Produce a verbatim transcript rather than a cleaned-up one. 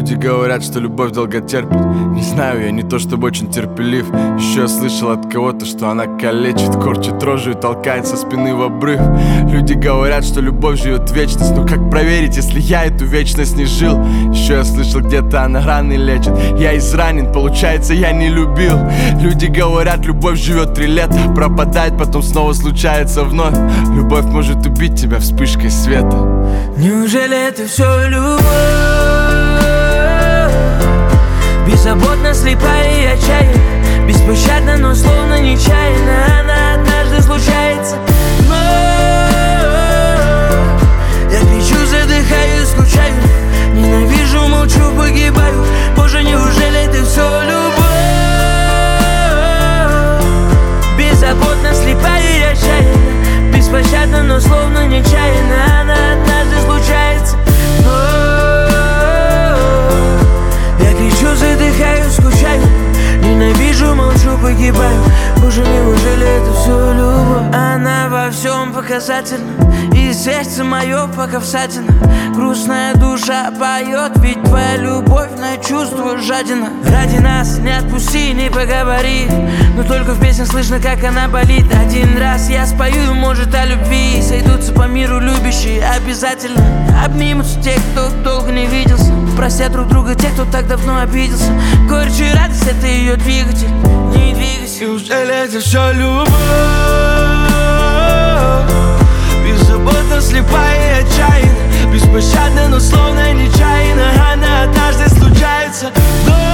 Люди говорят, что любовь долго терпит. Не знаю, я не то чтобы очень терпелив. Еще я слышал от кого-то, что она калечит, корчит рожу и толкает со спины в обрыв. Люди говорят, что любовь живет вечность. Но как проверить, если я эту вечность не жил? Еще я слышал, где-то она раны лечит. Я изранен, получается, я не любил. Люди говорят, любовь живет три лета, пропадает, потом снова случается вновь. Любовь может убить тебя вспышкой света. Неужели это все любовь? Беззаботно, слепая и отчаянна, беспощадна, но словно нечаянно. Она однажды случается, но я кричу, задыхаюсь, скучаю, ненавижу, молчу, погибаю. Боже, неужели это все любовь? Беззаботно, слепая и отчаянна, беспощадна, но словно нечаянно. Она однажды случается, но я кричу, задыхаюсь, скучаю, ненавижу, молчу, погибаю. Боже, неужели это все любовь? Она во всем показательна, и сердце мое пока всадина. Грустная душа поет, ведь твоя любовь на чувство жадина. Ради нас не отпусти, не поговори, но только в песнях слышно, как она болит. Один раз я спою, может, о любви, сойдутся по миру любящие обязательно. Обнимутся те, кто долго не виделся, простят друг друга те, кто так давно обиделся. Горечь и радость — это ее двигатель, не двигайся. Неужели это все любовь? Беззаботно, слепая и отчаянна, беспощадна, но словно нечаянно. Она однажды случается, но